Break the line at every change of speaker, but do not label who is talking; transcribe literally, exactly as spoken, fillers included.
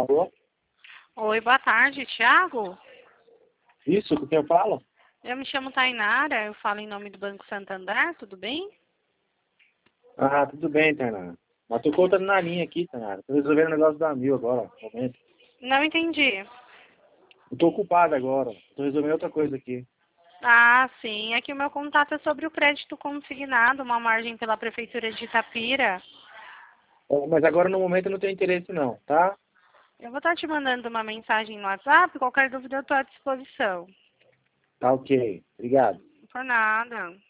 Alô?
Oi, boa tarde, Thiago.
Isso, com quem eu falo?
Eu me chamo Tainara, eu falo em nome do Banco Santander, tudo bem?
Ah, tudo bem, Tainara. Mas tô contando na linha aqui, Tainara. Tô resolvendo o negócio da Mil agora, no momento.
Não entendi.
Eu tô ocupado agora. Tô resolvendo outra coisa aqui.
Ah, sim, aqui o meu contato é sobre o crédito consignado, uma margem pela Prefeitura de Itapira.
É, mas agora no momento eu não tenho interesse não, tá?
Eu vou estar te mandando uma mensagem no WhatsApp, qualquer dúvida eu estou à disposição.
Tá ok. Obrigado.
Por nada.